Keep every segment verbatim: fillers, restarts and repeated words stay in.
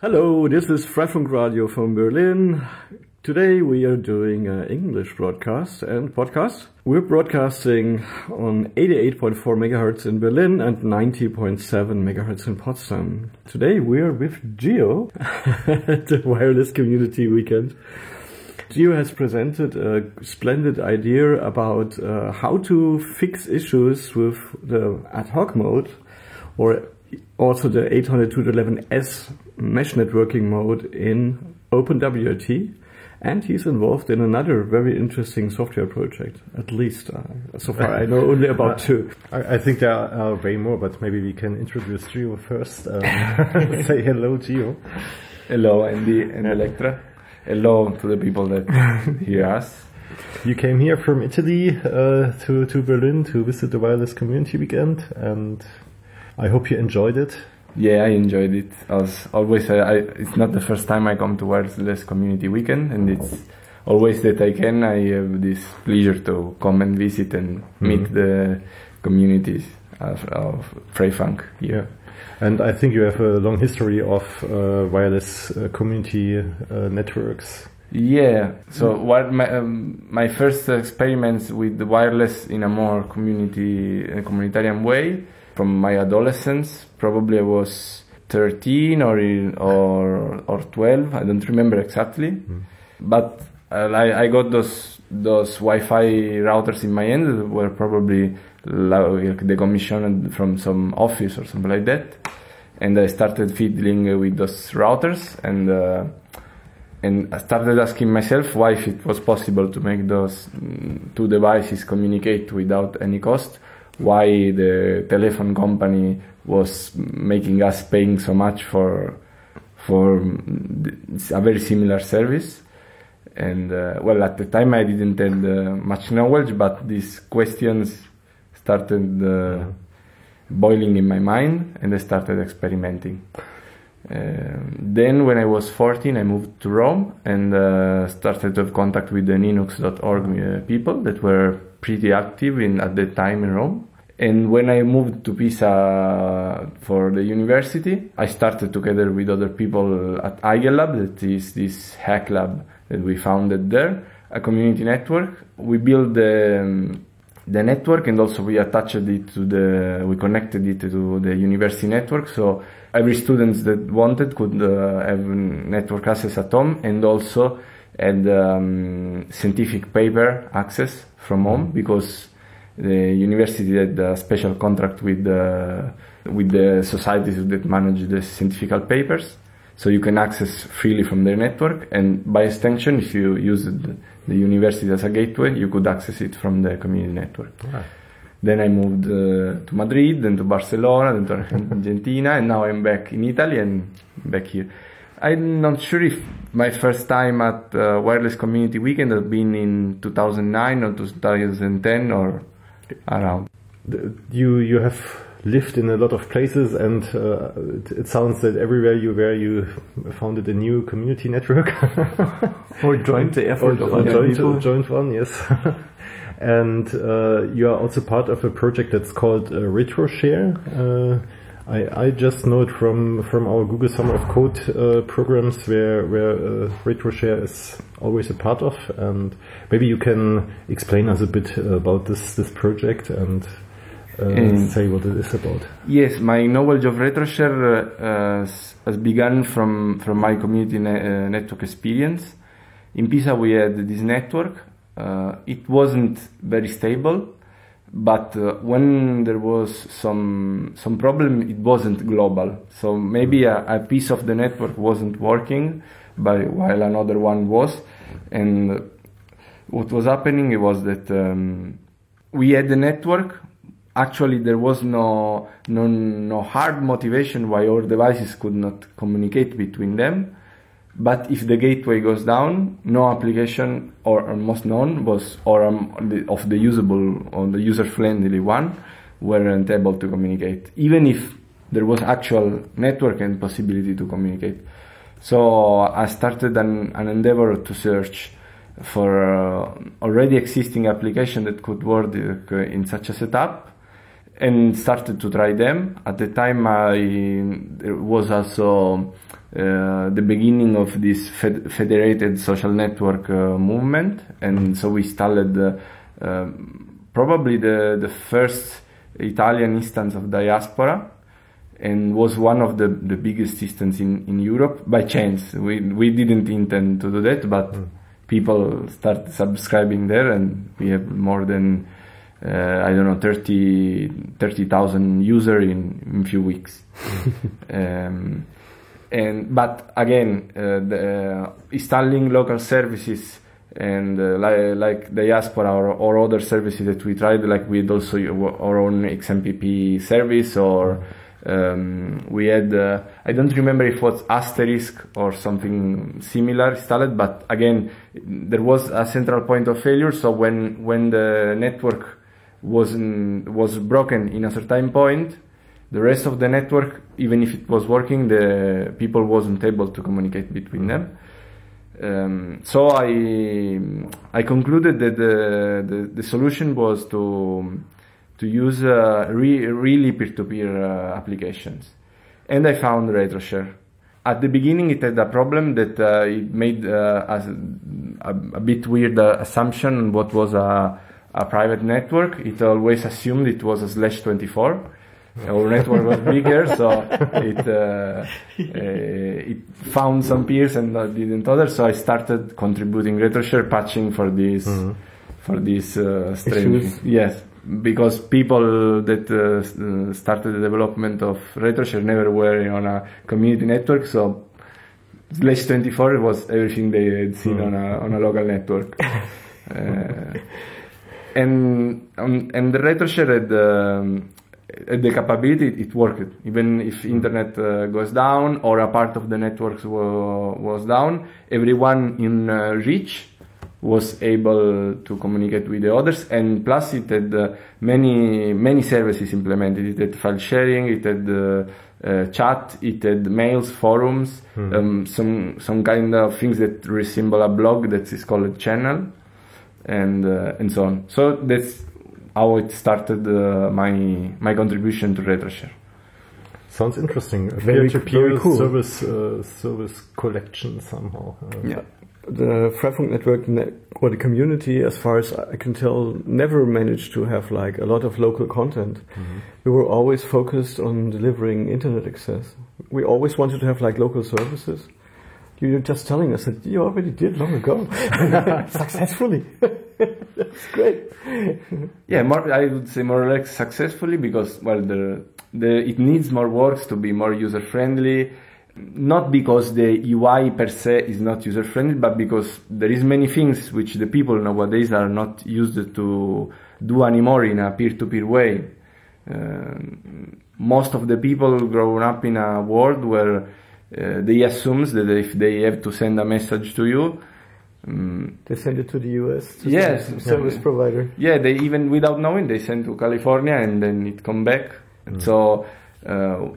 Hello, this is Freifunk Radio from Berlin. Today we are doing an English broadcast and podcast. We're broadcasting on eighty-eight point four megahertz in Berlin and ninety point seven megahertz in Potsdam. Today we are with Gio at the Wireless Community Weekend. Gio has presented a splendid idea about uh, how to fix issues with the ad hoc mode, or also the eight hundred two dot eleven S mesh networking mode in OpenWRT, and he's involved in another very interesting software project. At least uh, so far I know only about two. I, I think there are way more, but maybe we can introduce Gio first. Um, say hello, Gio. Hello, Andy and Electra. Hello to the people that hear us. You came here from Italy uh, to, to Berlin to visit the Wireless Community Weekend, and I hope you enjoyed it. Yeah, I enjoyed it. As always, I, I, it's not the first time I come to Wireless Community Weekend, and it's always that I can. I have this pleasure to come and visit and meet mm-hmm. the communities of, of Freifunk here. Yeah. And I think you have a long history of uh, wireless uh, community uh, networks. Yeah. So what my um, my first experiments with the wireless in a more community uh, communitarian way. From my adolescence, probably I was thirteen or or or twelve. I don't remember exactly, mm. but uh, I, I got those those Wi-Fi routers in my hand that were probably like decommissioned from some office or something like that, and I started fiddling with those routers and uh, and I started asking myself why, if it was possible to make those two devices communicate without any cost, why the telephone company was making us paying so much for for a very similar service. And uh, well, at the time I didn't have uh, much knowledge, but these questions started uh, boiling in my mind, and I started experimenting. Uh, then when I was fourteen, I moved to Rome and uh, started to have contact with the Linux dot org uh, people that were pretty active in at that time in Rome. And when I moved to Pisa for the university, I started together with other people at Eigelab, that is this hack lab that we founded there, a community network. We built the, um, the network, and also we attached it to the, we connected it to the university network. So every student that wanted could uh, have network access at home, and also had um, scientific paper access from home, because the university had a special contract with the, with the societies that manage the scientific papers, so you can access freely from their network, and by extension, if you use the, the university as a gateway, you could access it from the community network. Wow. Then I moved uh, to Madrid, then to Barcelona, then to Argentina, and now I'm back in Italy and back here. I'm not sure if my first time at uh, Wireless Community Weekend has been in two thousand nine or two thousand ten or around. You you have lived in a lot of places, and uh, it, it sounds that everywhere you were, you founded a new community network. Or joined the effort or, of or other joined, people. joined one, yes. And uh, you are also part of a project that's called uh, RetroShare. Uh, I, I just know it from, from our Google Summer of Code uh, programs, where where uh, RetroShare is always a part of, and maybe you can explain us a bit about this this project and uh, mm. say what it is about. Yes, my knowledge of RetroShare uh, has begun from from my community ne- uh, network experience. In Pisa, we had this network. Uh, it wasn't very stable. But uh, when there was some some problem, it wasn't global. So maybe a, a piece of the network wasn't working, but while another one was. And what was happening was that um, we had the network. Actually, there was no no no hard motivation why our devices could not communicate between them. But if the gateway goes down, no application, or almost none, was or um, the, of the usable or the user-friendly one weren't able to communicate, even if there was actual network and possibility to communicate. So I started an, an endeavor to search for uh, already existing application that could work uh, in such a setup, and started to try them. At the time, I there was also uh, the beginning of this fed- federated social network uh, movement, and so we installed uh, uh, probably the the first Italian instance of Diaspora, and was one of the, the biggest instances in, in Europe by chance. We we didn't intend to do that, but mm. people started subscribing there, and we have more than uh, I don't know thirty thousand users in in few weeks. um, and but again, uh, the, uh, installing local services and uh, like, like Diaspora or, or other services that we tried, like we had also our own X M P P service, or um, we had uh, I don't remember if it was Asterisk or something similar installed, but again there was a central point of failure. So when when the network was was broken in a certain point, the rest of the network, even if it was working, the people wasn't able to communicate between them. Um, so I I concluded that the the, the solution was to to use uh, re, really peer-to-peer uh, applications, and I found RetroShare. At the beginning, it had a problem that uh, it made uh, a, a, a bit weird uh, assumption on what was a, a private network. It always assumed it was a slash twenty-four. Our network was bigger, so it uh, uh, it found some peers and uh, didn't others. So I started contributing RetroShare patching for this mm-hmm. for this uh, strange. Yes, because people that uh, started the development of RetroShare never were on a community network, so slash twenty-four was everything they had seen mm-hmm. on a on a local network. uh, and um, and the RetroShare had. Um, the capability, it worked. Even if internet uh, goes down or a part of the networks wa- was down, everyone in uh, reach was able to communicate with the others. And plus it had uh, many many services implemented. It had file sharing, it had uh, uh, chat, it had mails, forums, mm. um, some some kind of things that resemble a blog that is called a channel, and uh, and so on. So that's how it started uh, my my contribution to RetroShare. Sounds interesting. A Very, peer-to-peer very cool. service uh, service collection somehow. Uh, yeah. The Freifunk network ne- or the community, as far as I can tell, never managed to have like a lot of local content. Mm-hmm. We were always focused on delivering internet access. We always wanted to have like local services. You're just telling us that you already did long ago, successfully. That's great. Yeah, more, I would say more or less successfully, because well, the the it needs more work to be more user friendly. Not because the U I per se is not user friendly, but because there is many things which the people nowadays are not used to do anymore in a peer-to-peer way. Uh, most of the people grown up in a world where Uh, they assume that if they have to send a message to you, um, they send it to the U S to yes, some service yeah. provider. Yeah, they even without knowing they send to California and then it come back. Mm. So uh,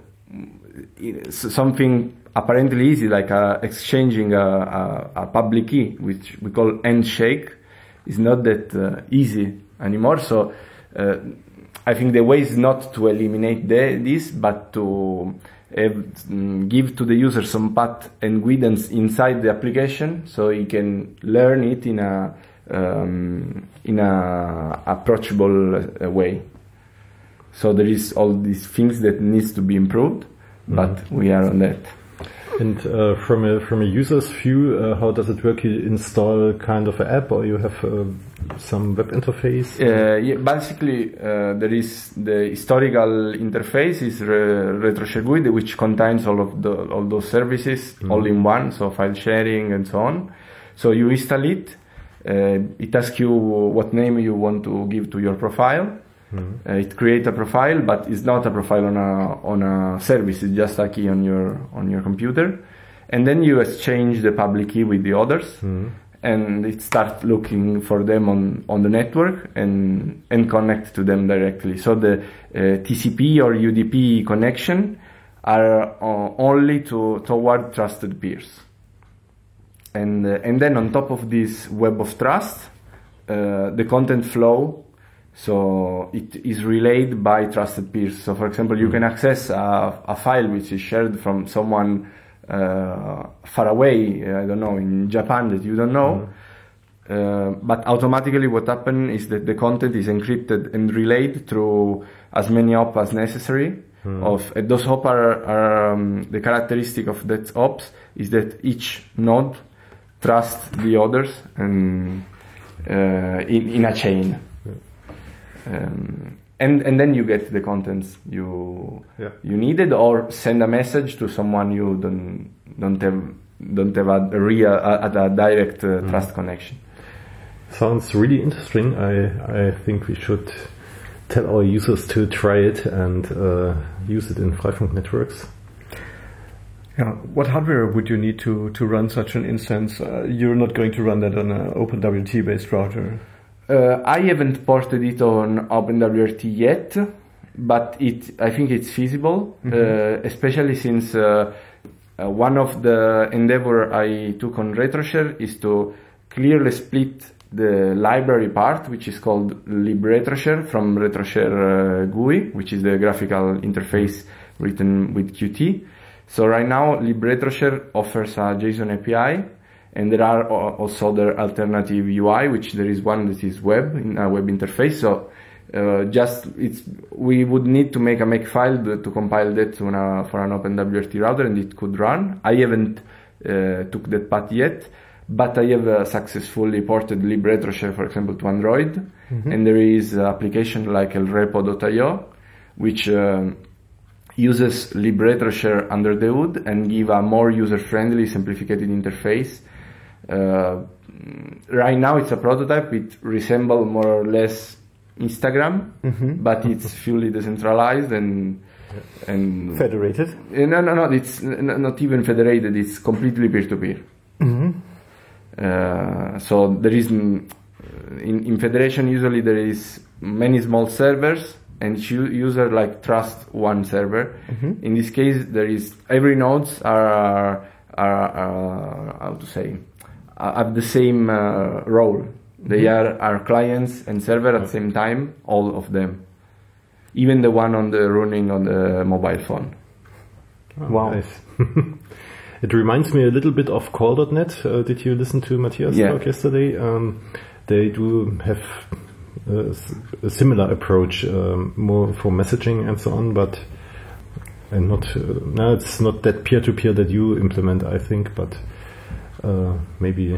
it's something apparently easy, like uh, exchanging a, a, a public key, which we call handshake, is not that uh, easy anymore. So uh, I think the way is not to eliminate the, this, but to Have, um, give to the user some path and guidance inside the application, so he can learn it in a um, in a approachable uh, way. So there is all these things that needs to be improved, mm-hmm. but we are on that. And uh, from a from a user's view, uh, how does it work? You install kind of an app, or you have uh, some web interface? Uh, yeah, basically, uh, there is the historical interface is re- RetroShare G U I D, which contains all of the all those services mm-hmm. all in one, so file sharing and so on. So you install it. Uh, it asks you what name you want to give to your profile. Mm-hmm. Uh, it creates a profile, but it's not a profile on a on a service. It's just a key on your on your computer, and then you exchange the public key with the others, mm-hmm. and it starts looking for them on, on the network and and connect to them directly. So the uh, T C P or U D P connection are uh, only to toward trusted peers, and uh, and then on top of this web of trust, uh, the content flow So it is relayed by trusted peers. So for example, you Mm. can access a, a file which is shared from someone uh, far away, I don't know, in Japan that you don't know. Uh, but automatically what happens is that the content is encrypted and relayed through as many hops as necessary. Mm. Of uh, those hops are, are um, the characteristic of that hops is that each node trusts the others and uh, in, in a chain. Um, and and then you get the contents you Yeah. you needed, or send a message to someone you don't don't have don't have a real a, a direct uh, Mm. trust connection. Sounds really interesting. I I think we should tell our users to try it and uh, use it in Freifunk networks. Yeah. What hardware would you need to, to run such an instance? Uh, you're not going to run that on an OpenWRT based router. Uh, I haven't ported it on OpenWRT yet, but it I think it's feasible, Mhm. uh, especially since uh, uh, one of the endeavor I took on RetroShare is to clearly split the library part, which is called libRetroShare, from RetroShare uh, G U I, which is the graphical interface written with Qt. So right now, libRetroShare offers a JSON A P I, and there are uh, also other alternative U I, which there is one that is web, in a web interface. So uh, just it's we would need to make a makefile to, to compile that to a, for an OpenWRT router, and it could run. I haven't uh, took that path yet, but I have uh, successfully ported libRetroShare, for example, to Android, Mhm. and there is an application like elrepo dot i o, which um, uses libRetroShare under the hood and give a more user-friendly, simplified interface. Uh, right now it's a prototype. It resembles more or less Instagram, Mhm. but it's fully decentralized and and Federated. Uh, no, no, no. It's n- not even federated. It's completely peer-to-peer. Mm-hmm. Uh, so there is n- in, in federation usually there is many small servers, and each u- user like trust one server. Mhm. In this case, there is every nodes are are, are how to say uh, have the same uh, role. They Mhm. are are clients and server at the same time, all of them, even the one on the running on the mobile phone. Oh, Wow. Nice. It reminds me a little bit of call dot net. Uh, did you listen to Matthias' Yeah. talk yesterday? Um, they do have uh, s- a similar approach, um, more for messaging and so on, but and not uh, no, it's not that peer to peer that you implement, I think, but uh, maybe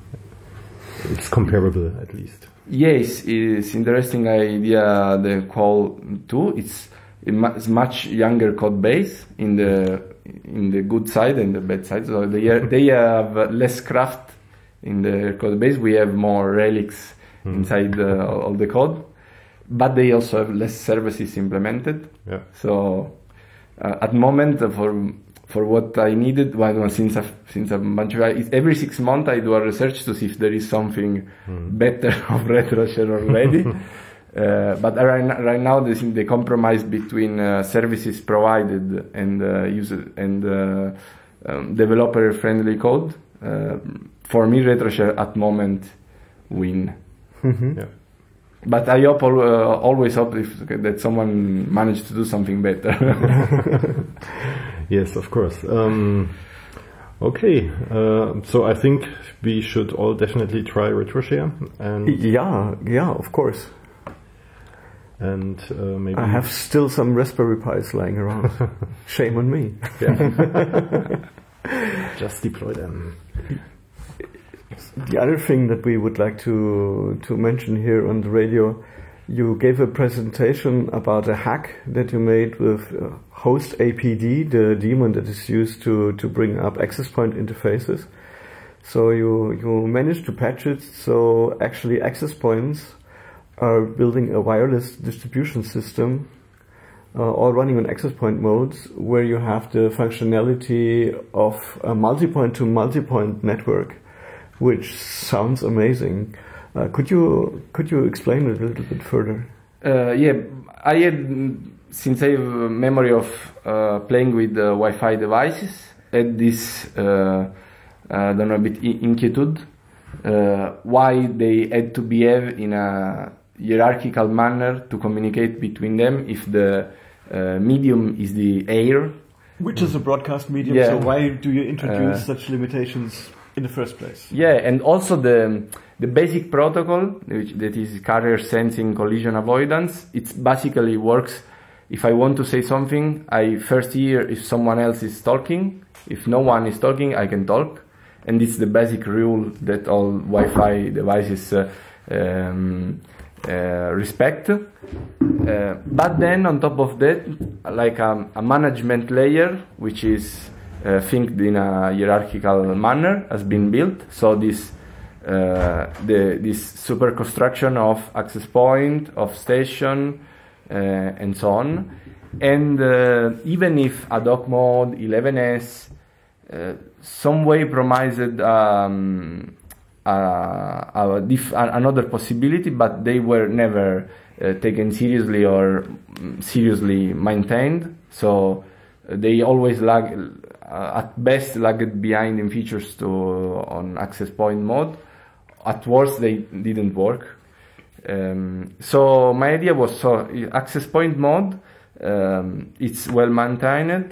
it's comparable at least. Yes, it's interesting idea. The call too. It's a mu- it's much younger code base in the in the good side and the bad side. So they are, they have less craft in the code base. We have more relics Hmm. inside uh, all the code, but they also have less services implemented. Yeah. So uh, at the moment uh, for for what I needed, well, well, since I've, since a bunch of it's every six months I do a research to see if there is something Hmm. better of RetroShare already. uh, but right, n- right now the, the compromise between uh, services provided and uh, user and uh, um, developer friendly code, uh, for me RetroShare at the moment win. Mm-hmm. Yeah. But I hope al- uh, always hope if, that someone managed to do something better. Yes, of course. Um, okay, uh, so I think we should all definitely try RetroShare, and Yeah, yeah, of course. and uh, maybe I have still some Raspberry Pis lying around. Shame on me. just deploy them. The other thing that we would like to to mention here on the radio, you gave a presentation about a hack that you made with uh, host A P D, the daemon that is used to, to bring up access point interfaces. So you, you managed to patch it so actually access points are building a wireless distribution system, uh, all running on access point modes, where you have the functionality of a multi-point to multi-point network, which sounds amazing. Uh, could you could you explain it a little bit further? Uh, yeah, I had, since I have a memory of uh, playing with uh, Wi-Fi devices, had this, uh, I don't know, a bit i- inquietude, uh, why they had to behave in a hierarchical manner to communicate between them if the uh, medium is the air. Which is a broadcast medium, Yeah. so why do you introduce Uh, such limitations in the first place? Yeah, and also the the basic protocol, which that is carrier sensing collision avoidance, it basically works. If I want to say something, I first hear if someone else is talking. If no one is talking, I can talk. And it's the basic rule that all Wi-Fi devices uh, um, uh, respect. Uh, but then on top of that, like a, a management layer, which is uh, think in a hierarchical manner, has been built. So this uh, the this super construction of access point, of station, uh, and so on. And uh, even if ad hoc mode, eleven S, uh, some way promised um, uh, a diff- another possibility, but they were never uh, taken seriously or seriously maintained. So uh, they always lag, uh, at best lagged behind in features to on access point mode. At worst, they didn't work. Um, so my idea was so access point mode. Um, it's well maintained.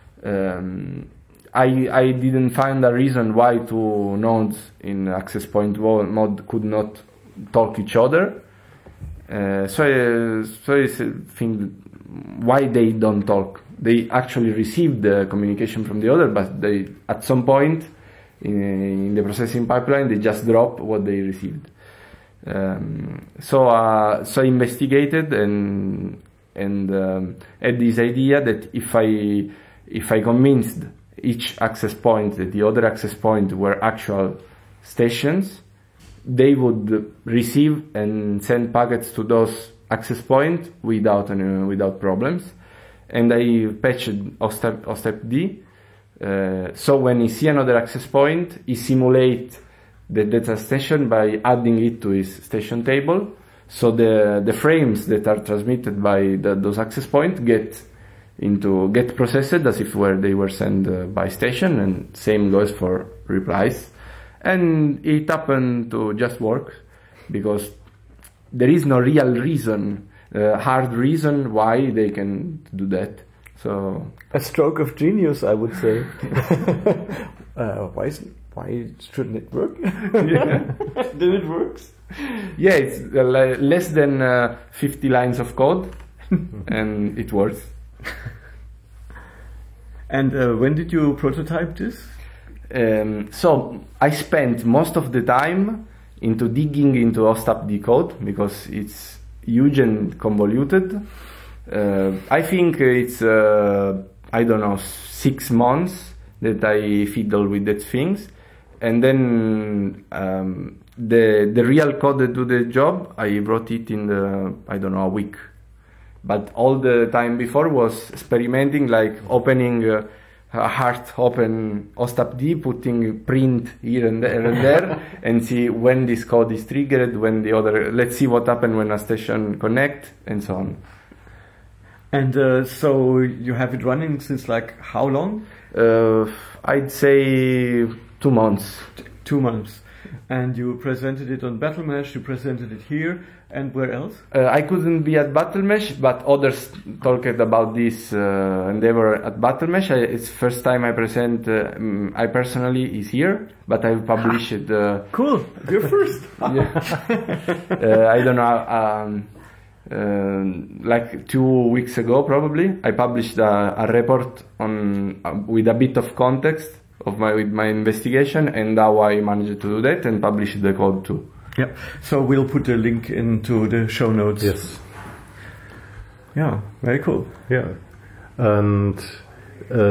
Um, I I didn't find a reason why two nodes in access point mode could not talk each other. Uh, so I, so I think why they don't talk. They actually received the communication from the other, but they at some point in, in the processing pipeline they just drop what they received. Um, so uh, so I investigated and and um, had this idea that if I if I convinced each access point that the other access point were actual stations, they would receive and send packets to those access points without uh, without problems. And I patched OSTEP, OSTEP-D. Uh, so when he see another access point, he simulate the data station by adding it to his station table. So the the frames that are transmitted by the, those access points get into get processed as if were they were sent uh, by station, and same goes for replies. And it happened to just work because there is no real reason, uh, hard reason why they can do that. So A stroke of genius, I would say. uh, why is, why shouldn't it work? Yeah. Then it works. Yeah, it's uh, le- less than uh, fifty lines of code, and it works. And uh, when did you prototype this? Um, so I spent most of the time into digging into OSTEP-D code because it's huge and convoluted. Uh, I think it's uh, I don't know six months that I fiddle with that things, and then um, the the real code that do the job I wrote it in the I don't know a week. But all the time before was experimenting, like opening uh, a hard open OSTEP-D, putting print here and there and there, and see when this code is triggered, when the other. Let's see what happened when a station connect, and so on. And uh, so you have it running since like how long? Uh, I'd say two months. T- two months. And you presented it on BattleMesh, you presented it here, and where else? Uh, I couldn't be at BattleMesh, but others talked about this uh, endeavor at BattleMesh. I, it's first time I present. Uh, um, I personally is here, but I've published it. Uh, Cool, you're first. yeah. uh, I don't know. Um, uh, like two weeks ago, probably, I published a, a report on uh, with a bit of context of my with my investigation and how I managed to do that, and published the code too. Yeah, so we'll put the link into the show notes. Yes. Yeah, very cool. Yeah. And uh,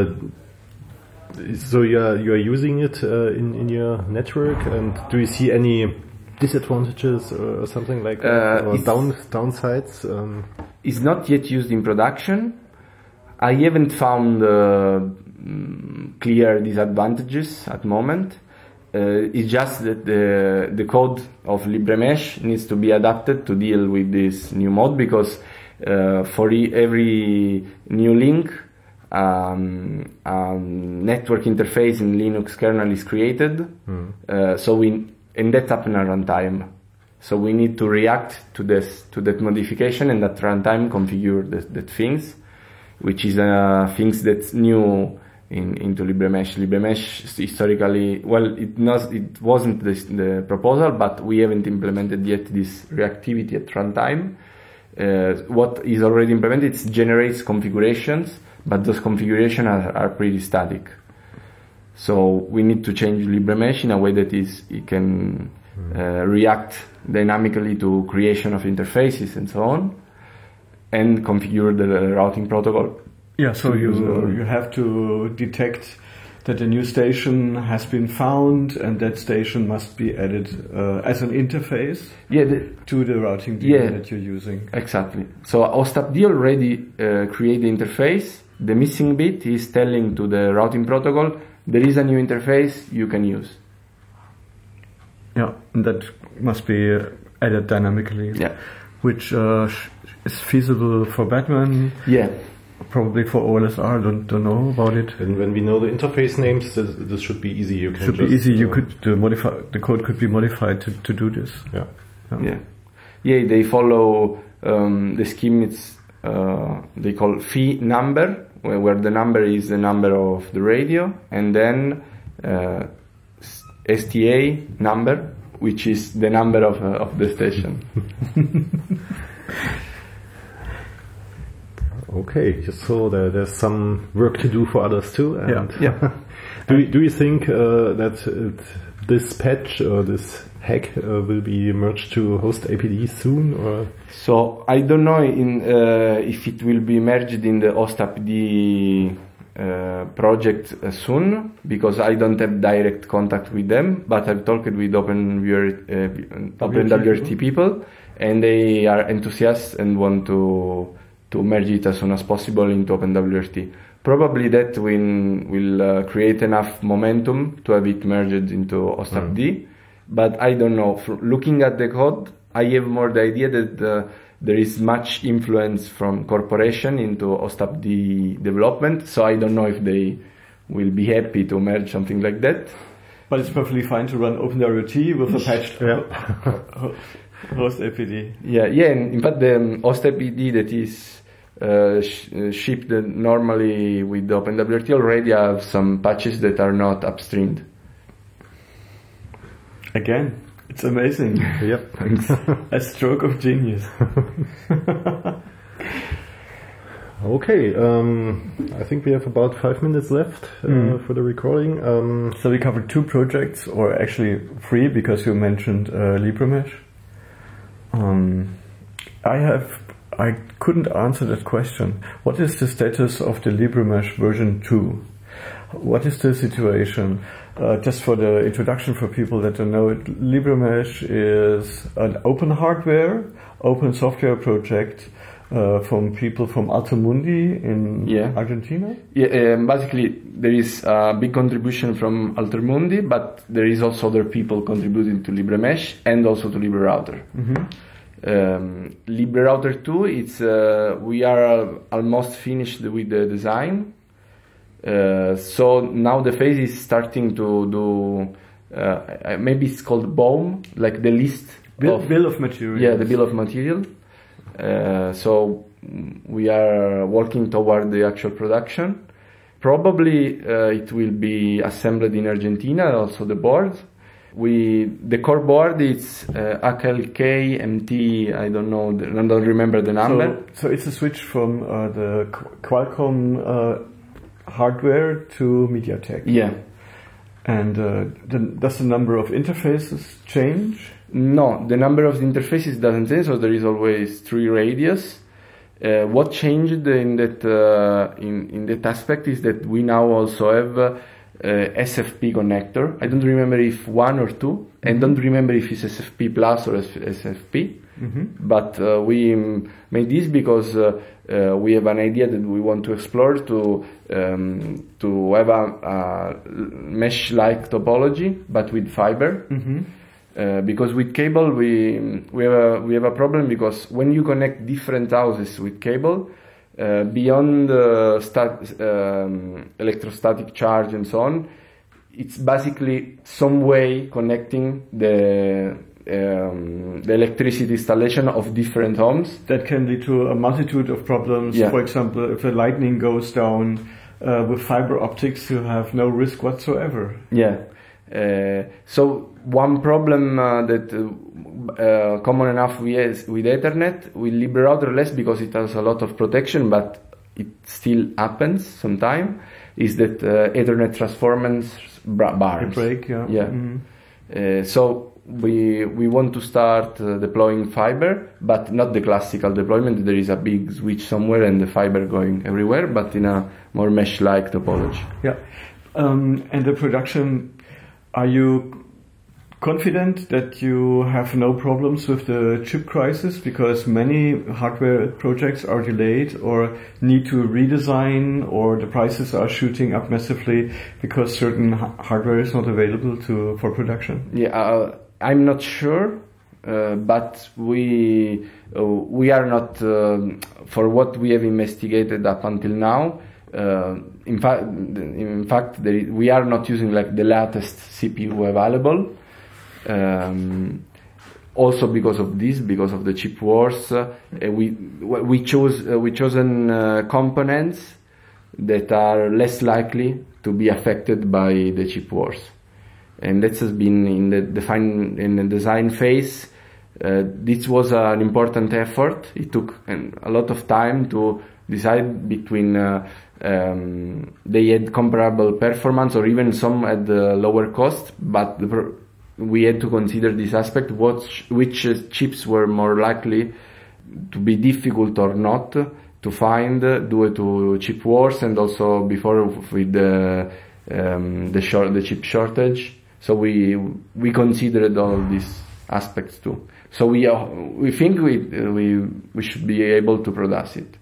so you are you are using it uh, in in your network, and do you see any disadvantages or something like that, Uh, or it's- down downsides? Um, It's not yet used in production. I haven't found uh, mm, clear disadvantages at the moment. Uh, it's just that the the code of LibreMesh needs to be adapted to deal with this new mode, because uh, for e- every new link, um, um, network interface in Linux kernel is created. Mm. Uh, so we and that happens at runtime. So we need to react to this, to that modification, and at runtime configure that, that things, which is uh, things that's new in into LibreMesh. LibreMesh historically, well, it not, it wasn't this, the proposal, but we haven't implemented yet this reactivity at runtime. Uh, what is already implemented, it generates configurations, but those configurations are, are pretty static. So we need to change LibreMesh in a way that is it can uh, react dynamically to creation of interfaces and so on, and configure the routing protocol. Yeah, so you you have to detect that a new station has been found, and that station must be added uh, as an interface yeah, the, to the routing D yeah, that you're using. Exactly. So OSTAPD already uh, create the interface. The missing bit is telling to the routing protocol, there is a new interface you can use. Yeah, and that must be uh, added dynamically. Yeah. Which uh, is feasible for Batman. Yeah. Probably for O L S R, don't don't know about it. And when we know the interface names, this, this should be easy. You can should just, be easy. You uh, could the modify the code could be modified to, to do this. Yeah. Yeah. Yeah. Yeah. They follow um, the scheme. It's uh, they call phi number, where, where the number is the number of the radio, and then uh, S T A number, which is the number of uh, of the station. Okay, so there, there's some work to do for others too. And yeah. yeah. do, you, do you think uh, that it, this patch or this hack uh, will be merged to HostAPD soon? Or? So I don't know in, uh, if it will be merged in the HostAPD uh, project uh, soon, because I don't have direct contact with them, but I've talked with OpenWrt, uh, OpenWrt people, and they are enthusiastic and want to to merge it as soon as possible into OpenWrt. Probably that will, will uh, create enough momentum to have it merged into OSTAPD, mm. but I don't know. For looking at the code, I have more the idea that uh, there is much influence from corporation into OSTAPD development, so I don't know if they will be happy to merge something like that. But it's perfectly fine to run OpenWrt with a patched yeah. HostAPD. Yeah, yeah. And in fact, the um, HostAPD that is uh, sh shipped normally with the OpenWrt already have some patches that are not upstreamed. Again, it's amazing. Yep, a stroke of genius. Okay, um, I think we have about five minutes left uh, mm. for the recording. Um, so we covered two projects, or actually three, because you mentioned uh, LibreMesh. Um, I have, I couldn't answer that question. What is the status of the LibreMesh version two? What is the situation? Uh, just for the introduction for people that don't know it, LibreMesh is an open hardware, open software project uh, from people from Altermundi in yeah. Argentina. Yeah, um, basically there is a big contribution from Altermundi, but there is also other people contributing to LibreMesh and also to LibreRouter. Mm-hmm. Um, LibreRouter two, it's uh, we are uh, almost finished with the design. Uh, so now the phase is starting to do, uh, maybe it's called B O M, like the list bill of, bill of material. Yeah, the bill of material. Uh, so we are working toward the actual production. Probably uh, it will be assembled in Argentina, also the board. We the core board is uh, A K L K M T. I don't know. The, I don't remember the number. So, so it's a switch from uh, the Qualcomm uh, hardware to MediaTek. Yeah. And uh, the, does the number of interfaces change? No, the number of interfaces doesn't change. So there is always three radios. Uh, what changed in that uh, in in that aspect is that we now also have uh, uh, S F P connector. I don't remember if one or two, mm-hmm. and don't remember if it's S F P plus or S F P. Mm-hmm. But uh, we made this because uh, uh, we have an idea that we want to explore to um, to have a, a mesh-like topology, but with fiber. Mm-hmm. Uh, because with cable we we have a we have a problem, because when you connect different houses with cable, uh, beyond uh, stat, um, electrostatic charge and so on, it's basically some way connecting the um, the electricity installation of different homes. That can lead to a multitude of problems. Yeah. For example, if the lightning goes down uh, with fiber optics, you have no risk whatsoever. Yeah. Uh, so one problem uh, that uh, uh, common enough with, with Ethernet, with LibreRouter less because it has a lot of protection, but it still happens sometime, is that uh, Ethernet transformers bars. Break, yeah. Yeah. Mm-hmm. Uh, so we we want to start uh, deploying fiber, but not the classical deployment. There is a big switch somewhere and the fiber going everywhere, but in a more mesh-like topology. Yeah. Um, and the production, are you confident that you have no problems with the chip crisis? Because many hardware projects are delayed or need to redesign, or the prices are shooting up massively because certain ha- hardware is not available to for production. Yeah, uh, I'm not sure, uh, but we uh, we are not um, for what we have investigated up until now. Uh, in fact, in fact, there is, we are not using like the latest C P U available. Um, also because of this, because of the chip wars, uh, we we chose uh, we chosen uh, components that are less likely to be affected by the chip wars, and that has been in the define in the design phase. Uh, this was an important effort. It took um, a lot of time to decide between uh, um, they had comparable performance or even some at the lower cost, but the pro- we had to consider this aspect, what which uh, chips were more likely to be difficult or not to find uh, due to chip wars, and also before with the um, the short the chip shortage. So we we considered all these aspects too. So we uh, we think we uh, we we should be able to produce it.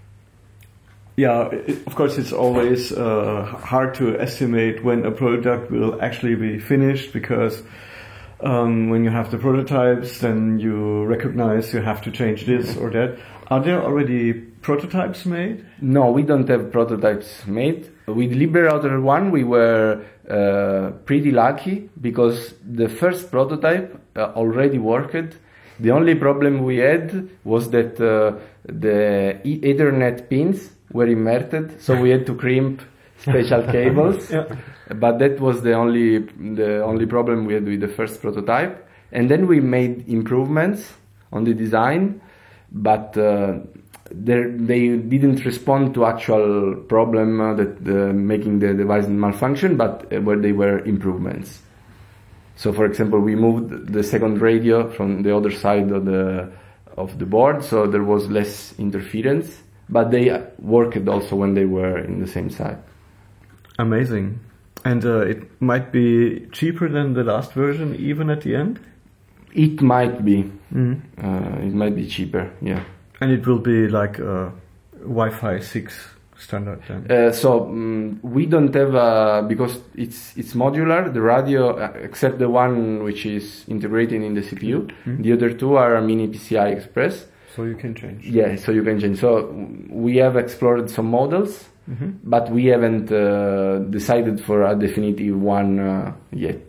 Yeah, it, of course, it's always uh, hard to estimate when a product will actually be finished, because um, when you have the prototypes, then you recognize you have to change this or that. Are there already prototypes made? No, we don't have prototypes made. With LibreRouter one, we were uh, pretty lucky because the first prototype uh, already worked. The only problem we had was that uh, the Ethernet pins were inverted, so we had to crimp special cables. Yeah. But that was the only the only problem we had with the first prototype. And then we made improvements on the design, but uh, they didn't respond to actual problem uh, that uh, making the device malfunction, but uh, where they were improvements. So, for example, we moved the second radio from the other side of the of the board, so there was less interference. But they worked also when they were in the same side. Amazing. And uh, it might be cheaper than the last version, even at the end? It might be. Mm-hmm. Uh, it might be cheaper, yeah. And it will be like a Wi-Fi six standard then? Uh, so um, we don't have, uh, because it's it's modular, the radio, uh, except the one which is integrated in the C P U. Mm-hmm. The other two are mini P C I Express. So you can change. Yeah, so you can change. So we have explored some models, mm-hmm. but we haven't uh, decided for a definitive one uh, yet.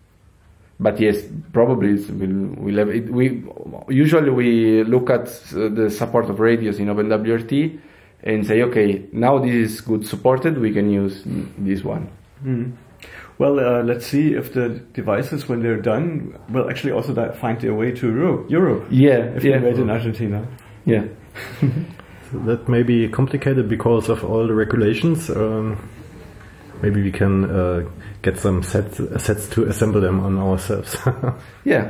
But yes, probably we'll, we'll have it. We usually we look at uh, the support of radios in OpenWRT and say, okay, now this is good supported. We can use this one. Mm-hmm. Well, uh, let's see if the devices, when they're done, will actually also that find their way to Europe. Europe. Yeah, if yeah. they're made in Argentina. Yeah. So that may be complicated because of all the regulations. Um, maybe we can uh, get some sets, sets to assemble them on ourselves. Yeah.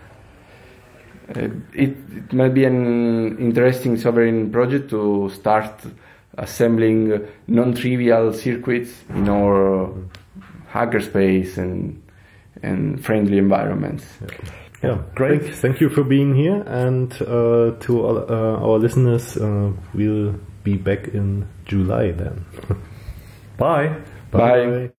Uh, it, it might be an interesting sovereign project to start assembling non-trivial circuits in our hackerspace and and friendly environments. Yeah, yeah. Great. Thank, thank you for being here, and uh, to all, uh, our listeners, uh, we'll be back in July then. Bye. Bye. Bye.